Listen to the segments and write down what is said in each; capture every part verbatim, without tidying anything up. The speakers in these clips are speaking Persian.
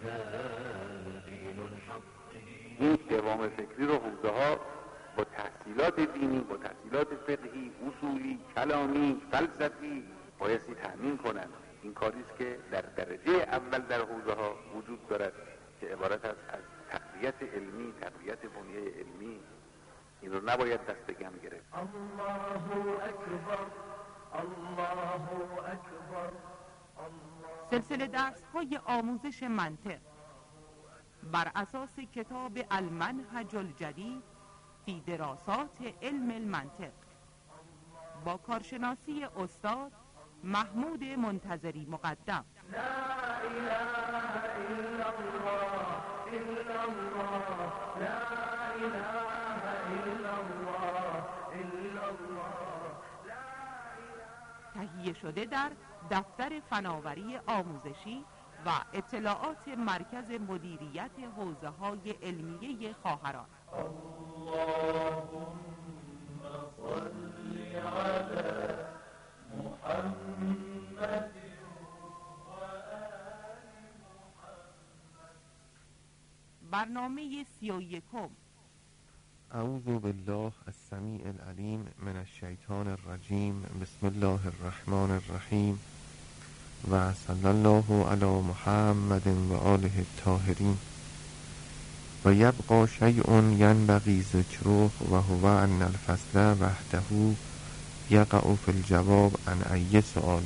این دوام فکری رو حوزه ها با تحصیلات دینی، با تحصیلات فقهی، اصولی، کلامی، فلسفی بایستی تأمین کنند. این کاری است که در درجه اول در حوزه ها وجود دارد که عبارت است از تقویت علمی، تقویت بنیه علمی. این رو نباید دست کم گرفت. الله اکبر، الله اکبر. سلسله درس‌های آموزش منطق بر اساس کتاب المنهج الجدید فی دراسات علم المنطق با کارشناسی استاد محمود منتظری مقدم. لا اله الا الله الا الله، لا اله الا الله الا الله. تهیه شده در دفتر فناوری آموزشی و اطلاعات مرکز مدیریت حوزه‌های علمیه خواهران. اللهم صل علی محمد و آل محمد. برنامه سی و یکم. اعوذ بالله السمیع العلیم من الشیطان الرجیم. بسم الله الرحمن الرحیم و صلی الله علی محمد و آله الطاهرین. و یبقى شیء ینبغی ذکره و هو ان الفصل وحده یقع فی الجواب عن ای سؤال.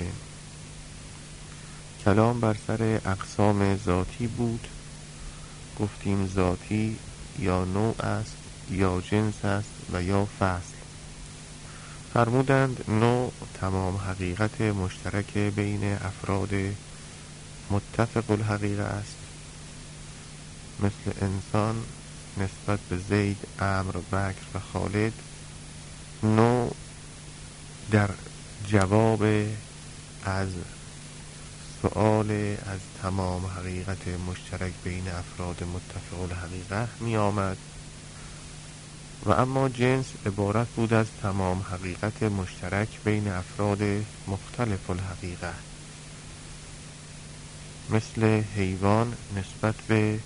کلام بر سر اقسام ذاتی بود. گفتیم ذاتی یا نوع است یا جنس است و یا فصل. فرمودند نوع تمام حقیقت مشترک بین افراد متفق الحقیقه است، مثل انسان نسبت به زید، عمرو، بکر و خالد. نوع در جواب از سؤال از تمام حقیقت مشترک بین افراد متفق الحقیقه می آمد و اما جنس عبارت بود از تمام حقیقت مشترک بین افراد مختلف الحقیقه، مثل حیوان نسبت به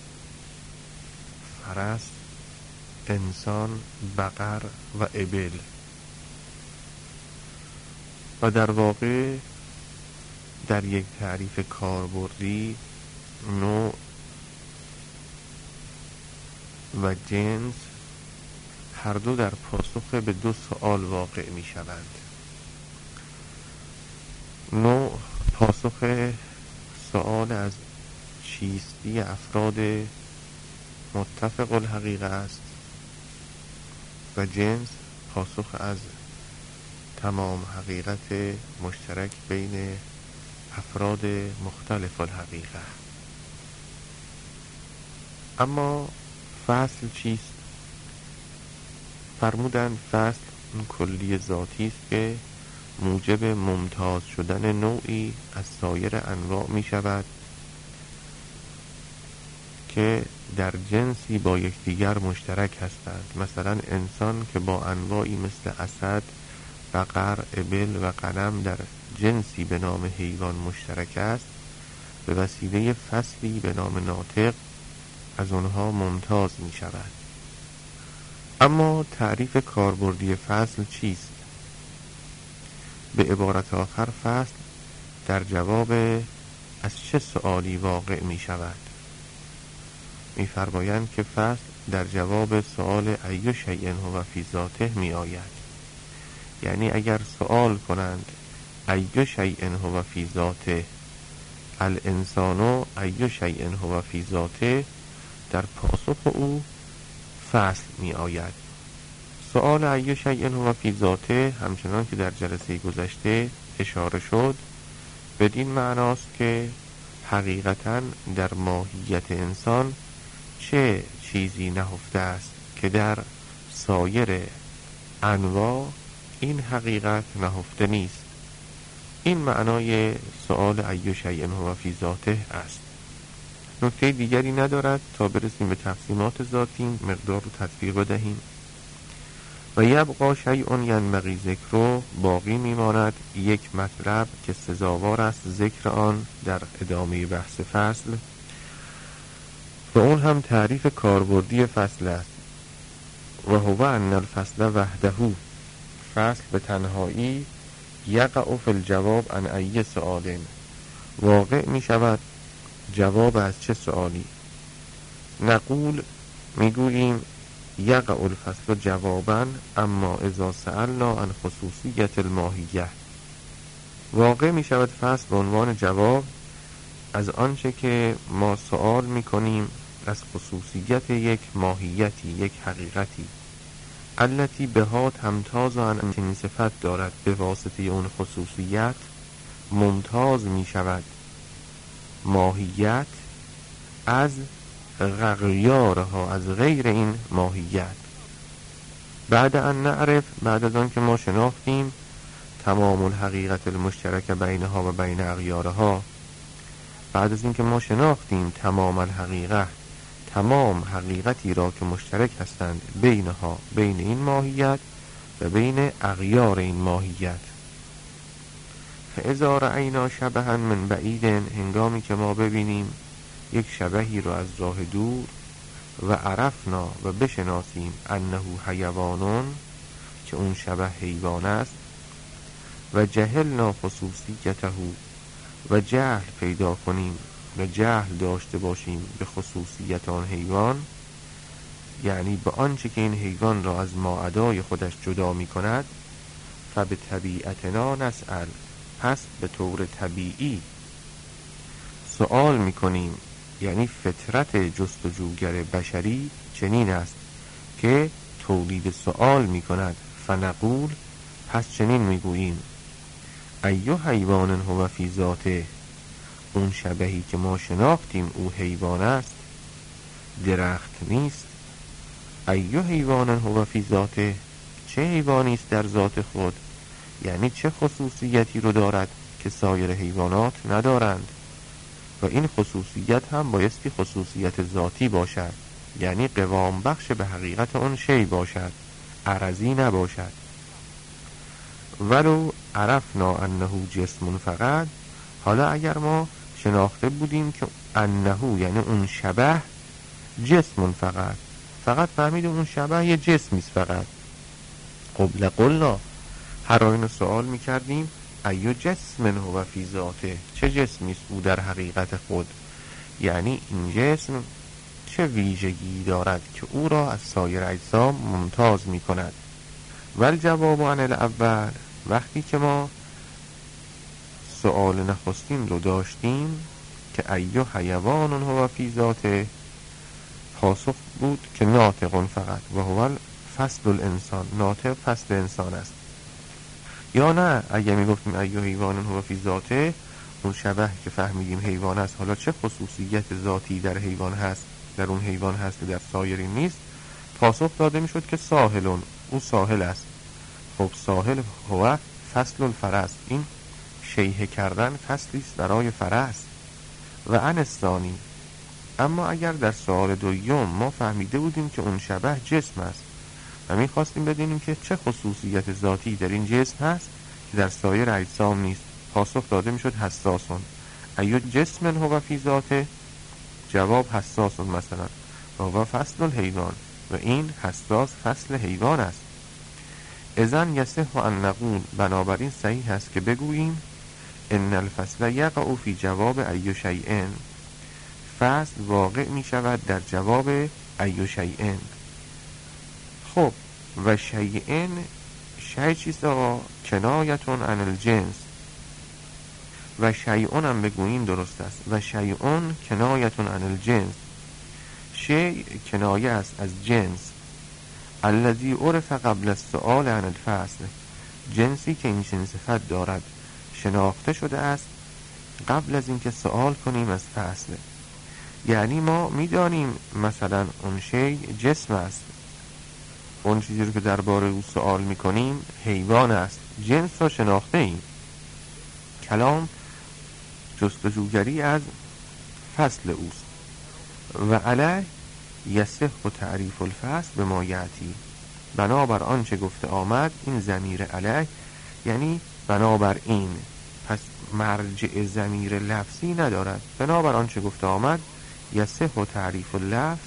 فرس، انسان، بقر و ابل. و در واقع در یک تعریف کاربردی نوع و جنس هر دو در پاسخ به دو سؤال واقع می شوند. نوع پاسخ سؤال از چیستی افراد متفق الحقیقه است و جنس پاسخ از تمام حقیقت مشترک بین افراد مختلف الحقیقه. اما فصل چیست؟ فرمودند فصل این کلی ذاتی است که موجب ممتاز شدن نوعی از سایر انواع می شود که در جنسی با یکدیگر مشترک هستند. مثلا انسان که با انواعی مثل اسد، بقر، ابل و غنم در جنسی به نام حیوان مشترک است، به وسیله فصلی به نام ناطق از آنها ممتاز می شود. اما تعریف کاربردی فصل چیست؟ به عبارت آخر فصل در جواب از چه سؤالی واقع می شود؟ می فرمایند که فصل در جواب سؤال ای شیء هو فی ذاته می آید. یعنی اگر سؤال کنند ای شیء هو فی ذاته الانسان ای شیء هو فی ذاته، در پاسخ او فصل می آید. سؤال ای شیء هو فی ذاته همچنان که در جلسه گذشته اشاره شد بدین معناست که حقیقتاً در ماهیت انسان چه چیزی نهفته است که در سایر انواع این حقیقت نهفته نیست. این معنای سؤال ای شیء هو فی ذاته است. نکته دیگری ندارد تا برسیم به تقسیمات ذاتی مقدار رو تطبیق بدهیم. و یبقى شیء ینبغی ذکره، باقی میماند یک مطلب که سزاوار است ذکر آن در ادامه بحث فصل. و اون هم تعریف کاربردی فصل است. و هو ان الفصل وحده، فصل به تنهایی، یقع فی الجواب عن ای سؤال، واقع می شود جواب از چه سؤالی. نقول میگوییم یقع الفصل جوابا اما اذا سألنا عن خصوصیت الماهیه، واقع می شود فصل به عنوان جواب از آنچه که ما سؤال می کنیم از خصوصیت یک ماهیتی، یک حقیقتی، التي بها تمتاز عن چنین صفت دارد، به واسطه اون خصوصیت ممتاز می شود ماهیت از غیارها، از غیر این ماهیت. بعد ان نعرف، بعد از آن که ما شناختیم تمام الحقیقت المشترک بینها و بین اغیارها، بعد از این که ما شناختیم تمام الحقیقت، تمام حقیقتی را که مشترک هستند بینها، بین این ماهیت و بین اغیار این ماهیت. فاذا رأینا شبها من بعید، هنگامی که ما ببینیم یک شبهی را از راه دور، و عرفنا و بشناسیم انه حیوانون، که اون شبه حیوان است، و جهلنا خصوصیته، و جهل پیدا کنیم و جهل داشته باشیم به خصوصیت آن حیوان، یعنی به آنچه که این حیوان را از ماعدای خودش جدا می کند، فبه طبیعتنا نسأل، پس به طور طبیعی سؤال می کنیم. یعنی فطرت جستجوگر بشری چنین است که تولید سؤال می کند. فنقول، پس چنین می گوییم ایو حیوان هو فی ذاته، اون شبهی که ما شناختیم او حیوان است، درخت نیست. ایو حیوان هو فی ذاته، چه حیوانی است در ذات خود، یعنی چه خصوصیتی رو دارد که سایر حیوانات ندارند. و این خصوصیت هم بایستی خصوصیت ذاتی باشد، یعنی قوام بخش به حقیقت اون شی باشد، عرضی نباشد. ولو عرفنا انه جسم فقط، حالا اگر ما شناخته بودیم که انه یعنی اون شبه جسم فقط، فقط فهمیدیم اون شبه یه جسمیست فقط، قبل قلنا، هر آینو سوال میکردیم ایو جسم هو فی ذاته، چه جسمیست او در حقیقت خود، یعنی این جسم چه ویژگی دارد که او را از سایر اجسام ممتاز می کند. والجواب عن الاول، وقتی که ما سؤال نخستین رو داشتیم که ایو حیوان هو فی ذاته، پاسخ بود که ناطق فقط، و هو فصل الانسان، ناطق فصل انسان است. یا نه اگه می گفتیم ایو حیوان هو فی ذاته، اون شبه که فهمیدیم حیوان است، حالا چه خصوصیت ذاتی در حیوان هست، در اون حیوان هست که در سایری نیست، پاسخ داده می شد که ساحلون، او ساحل است. خب ساحل هو فصل الفرس، این شیهه کردن فصلی است برای فرس. و انستانی، اما اگر در سوال دوم ما فهمیده بودیم که اون شبه جسم است و می خواستیم بدونیم که چه خصوصیت ذاتی در این جسم هست که در سایر اجسام نیست، پاسخ داده می شد حساسون. ایو جسم هو فی ذاته، جواب حساسون مثلا، و هو فصل الحیوان، و این حساس فصل حیوان است. اذن یصح ان نقول، بنابراین صحیح است که بگوییم ان الفصل یقع فی جواب ایو شیئن، فصل واقع می شود در جواب ایو شیئن. خب و شیئن، شیء چیست آقا؟ کنایتون عن الجنس، و شیئون هم بگوییم درست است. و شیئون کنایتون عن الجنس، شیء کنایه است از جنس. الذی عرف قبل السؤال عن الفصل، جنسی که این چنین صفت دارد شناخته شده است قبل از اینکه سؤال کنیم از فصل. یعنی ما میدانیم مثلا اون شیء جسم است، اون چیزی رو که درباره او سؤال میکنیم حیوان است، جنس را شناخته ایم. کلام جستجوگری از فصل اوست. و علیه یصح و تعریف الفصل به ما یأتی، بنابر آنچه گفته آمد، این ضمیر علیه یعنی بنابر این، پس مرجع ضمیر لفظی ندارد، بنابر آنچه گفته آمد یصح و تعریف اللفظ،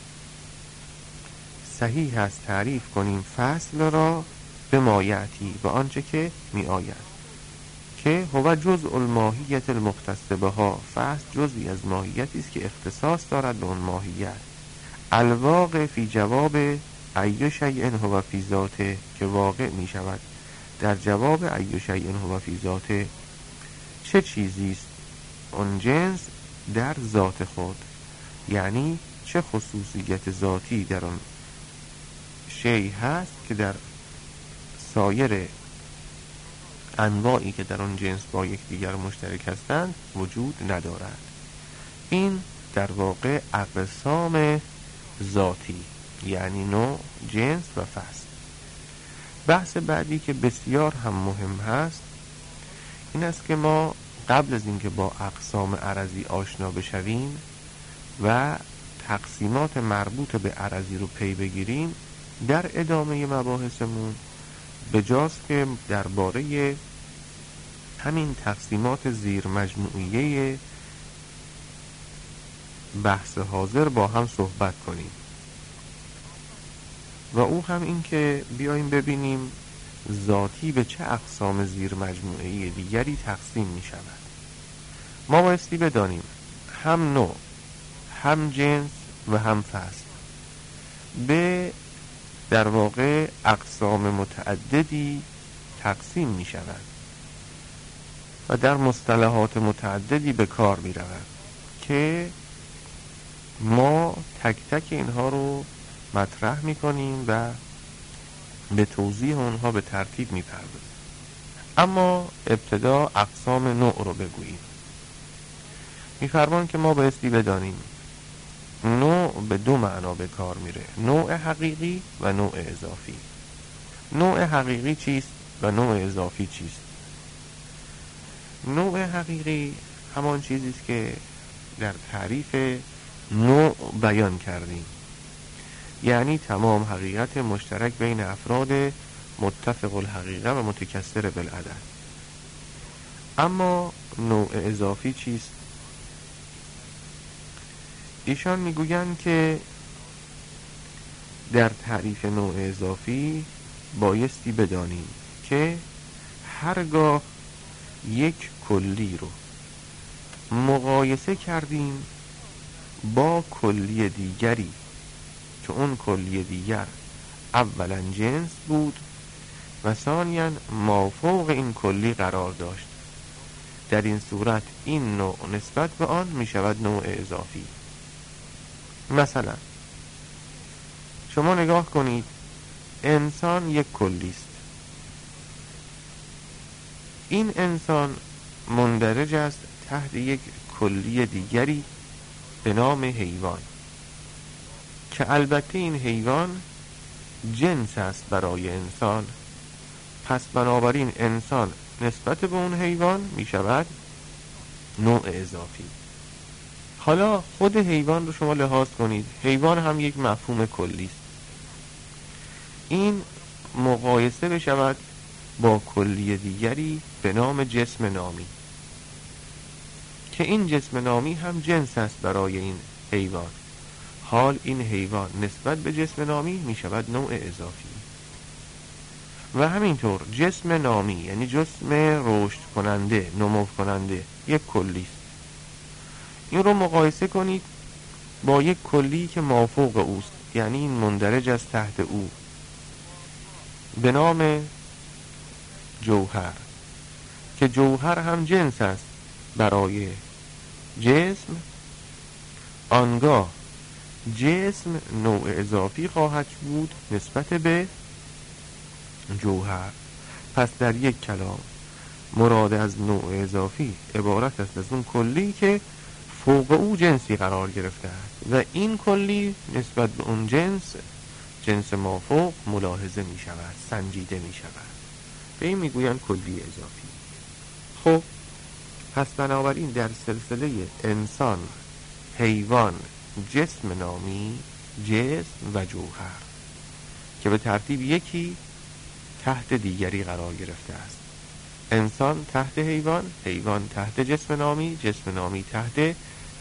صحیح است تعریف کنیم فصل را به ما یأتی، به آنچه که می آید، که هو جزء الماهیت المختص بها، فصل جزئی از ماهیتی است که اختصاص دارد به اون ماهیت. الواقع فی جواب ای شیء هو فی ذاته، که واقع می شود در جواب ای شیء هو فی ذاته، چه چیزی است اون جنس در ذات خود، یعنی چه خصوصیت ذاتی در اون شیء هست که در سایر انواعی که در اون جنس با یکدیگر مشترک هستند وجود ندارد. این در واقع اقسام ذاتی، یعنی نوع، جنس و فصل. بحث بعدی که بسیار هم مهم هست این است که ما قبل از اینکه با اقسام عرضی آشنا بشویم و تقسیمات مربوط به عرضی رو پی بگیریم، در ادامه مباحثمون بجاست که درباره همین تقسیمات زیر مجموعیه بحث حاضر با هم صحبت کنیم، و او هم این که بیاییم ببینیم ذاتی به چه اقسام زیر مجموعه دیگری تقسیم می شود. ما بایستی بدانیم هم نوع، هم جنس و هم فصل به در واقع اقسام متعددی تقسیم می شود و در مصطلحات متعددی به کار می رود که ما تک تک اینها رو مطرح می کنیم و به توضیح اونها به ترتیب می پردازیم. اما ابتدا اقسام نوع رو بگوییم. می فرمان که ما بایستی بدانیم نوع به دو معنا به کار میره، نوع حقیقی و نوع اضافی. نوع حقیقی چیست و نوع اضافی چیست؟ نوع حقیقی همان چیزی است که در تعریف نوع بیان کردیم، یعنی تمام حقیقت مشترک بین افراد متفق الحقیقه و متکثر بالعدد. اما نوع اضافی چیست؟ ایشان میگویند که در تعریف نوع اضافی بایستی بدانیم که هرگاه یک کلی رو مقایسه کردیم با کلی دیگری که اون کلی دیگر اولا جنس بود و ثانیاً مافوق این کلی قرار داشت، در این صورت این نوع نسبت به آن می شود نوع اضافی. مثلا شما نگاه کنید، انسان یک کلی است. این انسان مندرج است تحت یک کلی دیگری به نام حیوان، که البته این حیوان جنس است برای انسان، پس بنابراین انسان نسبت به اون حیوان می شود نوع اضافی. حالا خود حیوان رو شما لحاظ کنید، حیوان هم یک مفهوم کلی است. این مقایسه بشود با کلی دیگری به نام جسم نامی، که این جسم نامی هم جنس است برای این حیوان. حال این حیوان نسبت به جسم نامی می شود نوع اضافی. و همینطور جسم نامی یعنی جسم رشد کننده، نمو کننده، یک کلی است. این رو مقایسه کنید با یک کلی که مافوق اوست، یعنی این مندرج از تحت او، به نام جوهر، که جوهر هم جنس است برای جسم. آنگاه جسم نوع اضافی خواهد بود نسبت به جوهر. پس در یک کلام مراد از نوع اضافی عبارت است از اون کلی که فوق او جنسی قرار گرفته است و این کلی نسبت به اون جنس، جنس مافوق، ملاحظه می شود، سنجیده می شود. به این می گویند کلی اضافی. خب پس بنابراین در سلسله انسان، حیوان، جسم نامی، جسم و جوهر که به ترتیب یکی تحت دیگری قرار گرفته است. انسان تحت حیوان، حیوان تحت جسم نامی، جسم نامی تحت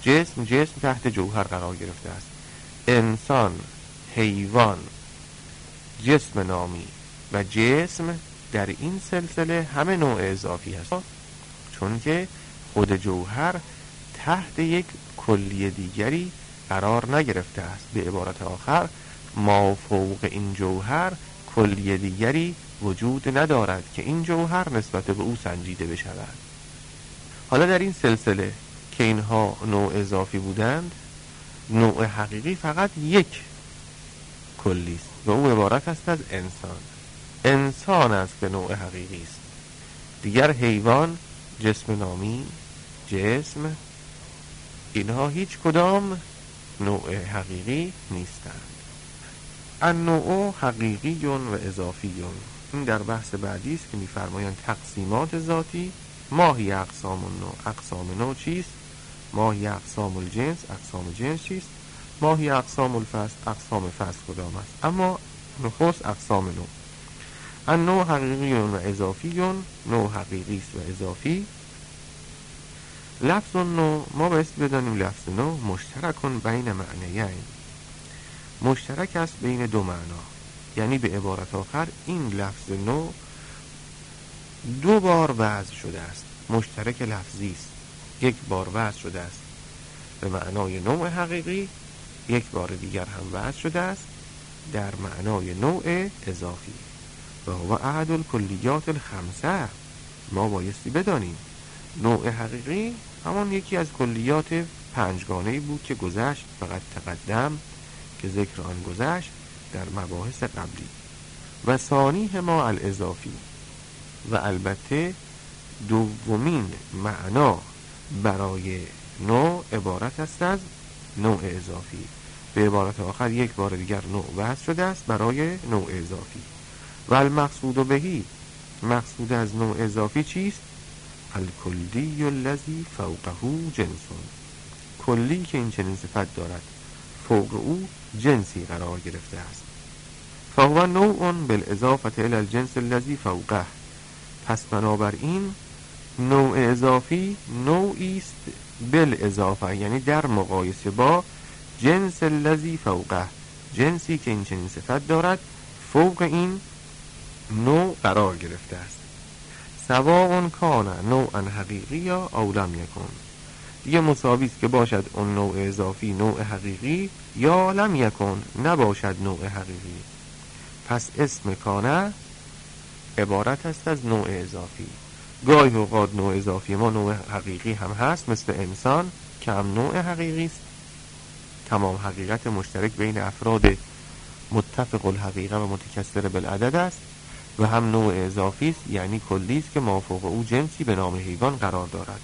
جسم جسم تحت جوهر قرار گرفته است. انسان، حیوان، جسم نامی و جسم در این سلسله همه نوع اضافی هست، چون که خود جوهر تحت یک کلی دیگری قرار نگرفته است. به عبارت آخر ما فوق این جوهر کلی دیگری وجود ندارد که این جوهر نسبت به او سنجیده بشود. حالا در این سلسله که اینها نوع اضافی بودند، نوع حقیقی فقط یک کلی است و او عبارت است از انسان. انسان است که نوع حقیقی است. دیگر حیوان، جسم نامی، جسم، اینها هیچ کدام نوع حقیقی نیستند. النوع حقیقی و اضافی. این در بحث بعدی است که می‌فرمایند تقسیمات ذاتی، ماهی اقسام النوع، اقسام نوع چیست؟ ماهی اقسام الجنس، اقسام جنس چیست؟ ماهی اقسام الفصل، اقسام فصل کدام است؟ اما نخست اقسام نوع. النوع حقیقی و اضافی. نوع حقیقی است و اضافی. لفظ نوع، ما باید بدانیم لفظ نوع مشترک بین معنیین، مشترک است بین دو معنا. یعنی به عبارت آخر این لفظ نوع دو بار وضع شده است، مشترک لفظی است. یک بار وضع شده است به معنای نوع حقیقی، یک بار دیگر هم وضع شده است در معنای نوع اضافی. و هو احد الکلیات الخمسه. ما بایستی بدانیم نوع حقیقی همان یکی از کلیات پنجگانه‌ای بود که گذشت، فقط تقدم که ذکر آن گذشت در مباحث قبلی. و ثانیه ما الاضافی. و البته دومین معنا برای نوع عبارت است از نوع اضافی. به عبارت آخر یک بار دیگر نوع وضع شده است برای نوع اضافی. و المقصود بهی، مقصود از نوع اضافی چیست؟ الکلی الذی فوقه جنس، کلی که این چنین صفت دارد، فوق او جنسی قرار گرفته است. فهو نوع بالاضافه الی الجنس الذی فوقه. پس بنابراین نوع اضافی نوعی است بالاضافه، یعنی در مقایسه با جنس الذی فوقه، جنسی که این چنین صفت دارد فوق این نوع قرار گرفته است. سواء کان نوعا حقیقی یا او لم یکن. دیگه مساوی است که باشد اون نوع اضافی نوع حقیقی یا لم یکن نباشد نوع حقیقی. پس اسم کانه عبارت است از نوع اضافی. گاهی اوقات نوع اضافی ما نوع حقیقی هم هست، مثل انسان که هم نوع حقیقی است. تمام حقیقت مشترک بین افراد متفق الحقیقه و متکثر بالعدد است. و هم نوع اضافی است، یعنی کلی است که مافوق او جنسی به نام حیوان قرار دارد.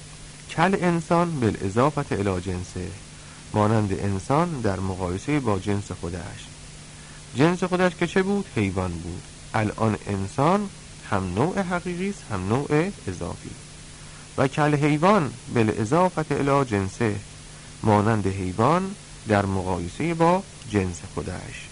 کل انسان بالاضافه الی جنسه، مانند انسان در مقایسه با جنس خودش. جنس خودش که چه بود؟ حیوان بود. الان انسان هم نوع حقیقی است هم نوع اضافی. و کل حیوان بالاضافه الی جنسه، مانند حیوان در مقایسه با جنس خودش.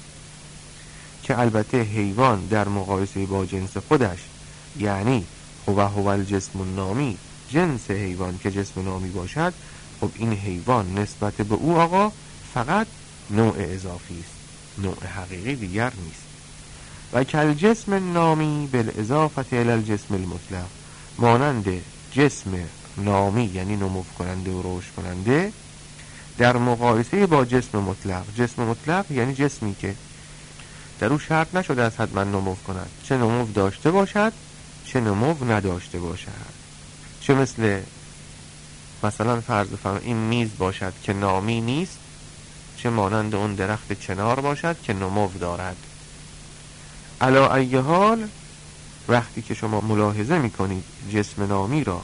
که البته حیوان در مقایسه با جنس خودش، یعنی هو هو الجسم النامی، جنس حیوان که جسم نامی باشد، خب این حیوان نسبت به او آقا فقط نوع اضافی است، نوع حقیقی دیگر نیست. و کل جسم نامی بالاضافه الی الجسم المطلق، مانند جسم نامی یعنی نمو کننده و رشد کننده در مقایسه با جسم مطلق. جسم مطلق یعنی جسمی که در او شرط نشده است حتما نمو کند، چه نمو داشته باشد چه نمو نداشته باشد. چه مثل مثلا فرض بفرمایید این میز باشد که نامی نیست، چه مانند اون درخت چنار باشد که نمو دارد. علی ای حال وقتی که شما ملاحظه میکنید جسم نامی را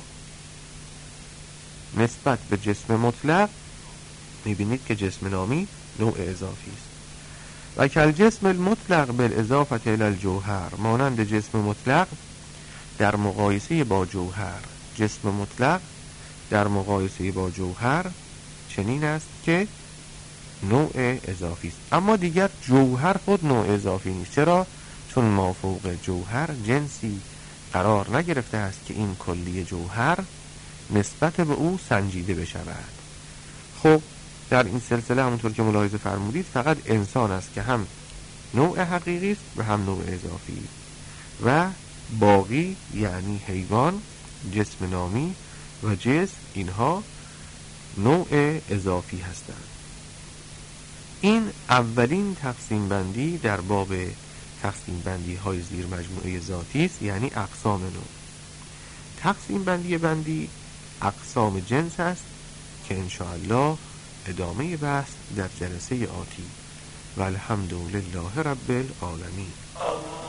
نسبت به جسم مطلق، میبینید که جسم نامی نوع اضافی است. و کل جسم المطلق بالاضافه الی الجوهر، مانند جسم مطلق در مقایسه با جوهر. جسم مطلق در مقایسه با جوهر چنین است که نوع اضافی است. اما دیگر جوهر خود نوع اضافی نیست. چرا؟ چون مافوق جوهر جنسی قرار نگرفته است که این کلی جوهر نسبت به او سنجیده بشود. خب در این سلسله همونطور که ملاحظه فرمودید فقط انسان است که هم نوع حقیقی است و هم نوع اضافی و باقی یعنی حیوان، جسم نامی و جسم اینها نوع اضافی هستند. این اولین تقسیم بندی در باب تقسیم بندی های زیر مجموعه ذاتی است، یعنی اقسام نوع. تقسیم بندی بندی اقسام جنس است که انشاءالله ادامه بحث در جلسه آتی. و الحمدلله رب العالمین.